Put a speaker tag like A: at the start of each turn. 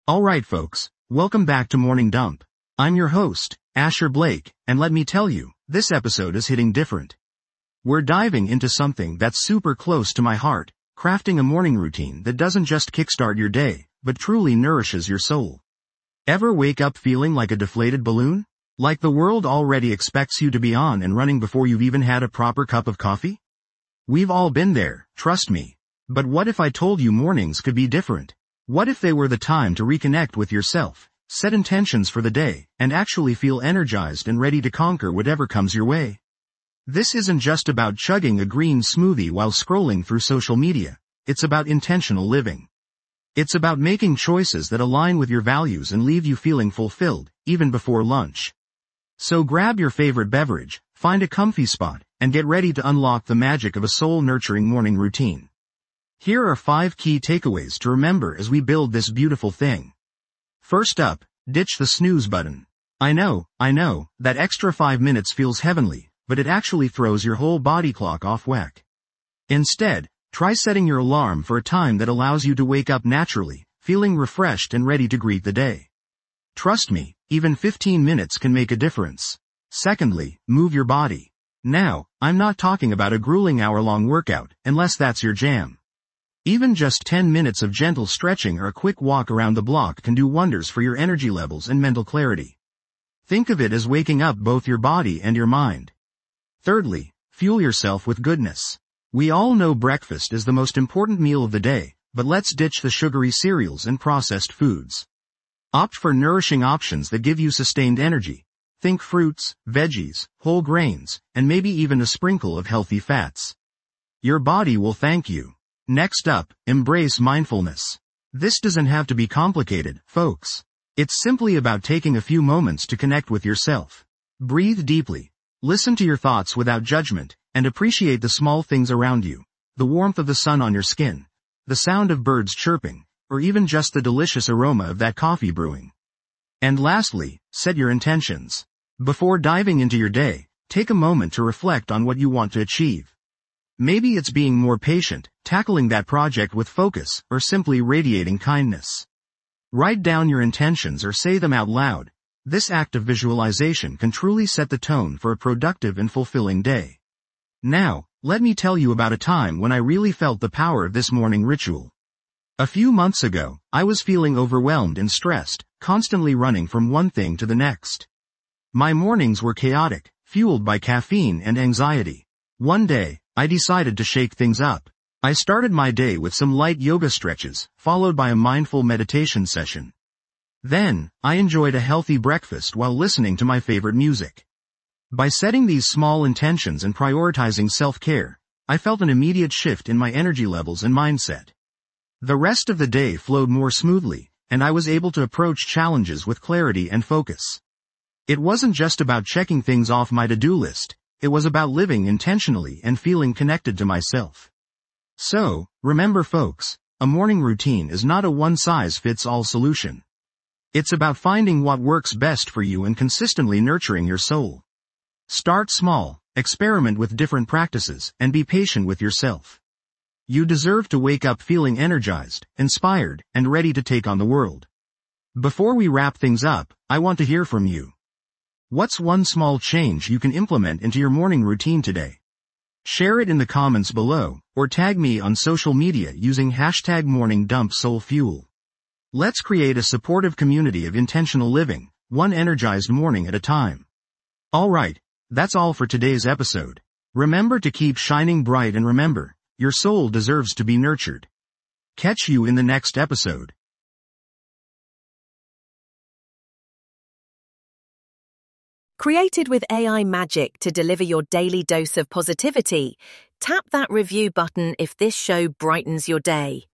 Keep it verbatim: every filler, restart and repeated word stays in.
A: Alright folks, welcome back to Morning Dump. I'm your host, Asher Blake, and let me tell you, this episode is hitting different. We're diving into something that's super close to my heart, crafting a morning routine that doesn't just kickstart your day, but truly nourishes your soul. Ever wake up feeling like a deflated balloon? Like the world already expects you to be on and running before you've even had a proper cup of coffee? We've all been there, trust me. But what if I told you mornings could be different? What if they were the time to reconnect with yourself, set intentions for the day, and actually feel energized and ready to conquer whatever comes your way? This isn't just about chugging a green smoothie while scrolling through social media. It's about intentional living. It's about making choices that align with your values and leave you feeling fulfilled, even before lunch. So grab your favorite beverage, find a comfy spot, and get ready to unlock the magic of a soul-nurturing morning routine. Here are five key takeaways to remember as we build this beautiful thing. First up, ditch the snooze button. I know, I know, that extra five minutes feels heavenly, but it actually throws your whole body clock off whack. Instead, try setting your alarm for a time that allows you to wake up naturally, feeling refreshed and ready to greet the day. Trust me, even fifteen minutes can make a difference. Secondly, move your body. Now, I'm not talking about a grueling hour-long workout, unless that's your jam. Even just ten minutes of gentle stretching or a quick walk around the block can do wonders for your energy levels and mental clarity. Think of it as waking up both your body and your mind. Thirdly, fuel yourself with goodness. We all know breakfast is the most important meal of the day, but let's ditch the sugary cereals and processed foods. Opt for nourishing options that give you sustained energy. Think fruits, veggies, whole grains, and maybe even a sprinkle of healthy fats. Your body will thank you. Next up, embrace mindfulness. This doesn't have to be complicated, folks. It's simply about taking a few moments to connect with yourself. Breathe deeply. Listen to your thoughts without judgment, and appreciate the small things around you. The warmth of the sun on your skin, the sound of birds chirping, or even just the delicious aroma of that coffee brewing. And lastly, set your intentions. Before diving into your day, take a moment to reflect on what you want to achieve. Maybe it's being more patient, tackling that project with focus, or simply radiating kindness. Write down your intentions or say them out loud. This act of visualization can truly set the tone for a productive and fulfilling day. Now, let me tell you about a time when I really felt the power of this morning ritual. A few months ago, I was feeling overwhelmed and stressed, constantly running from one thing to the next. My mornings were chaotic, fueled by caffeine and anxiety. One day, I decided to shake things up. I started my day with some light yoga stretches, followed by a mindful meditation session. Then, I enjoyed a healthy breakfast while listening to my favorite music. By setting these small intentions and prioritizing self-care, I felt an immediate shift in my energy levels and mindset. The rest of the day flowed more smoothly, and I was able to approach challenges with clarity and focus. It wasn't just about checking things off my to-do list. It was about living intentionally and feeling connected to myself. So, remember folks, a morning routine is not a one-size-fits-all solution. It's about finding what works best for you and consistently nurturing your soul. Start small, experiment with different practices, and be patient with yourself. You deserve to wake up feeling energized, inspired, and ready to take on the world. Before we wrap things up, I want to hear from you. What's one small change you can implement into your morning routine today? Share it in the comments below, or tag me on social media using hashtag MorningDumpSoulFuel. Let's create a supportive community of intentional living, one energized morning at a time. Alright, that's all for today's episode. Remember to keep shining bright and remember, your soul deserves to be nurtured. Catch you in the next episode.
B: Created with A I magic to deliver your daily dose of positivity, tap that review button if this show brightens your day.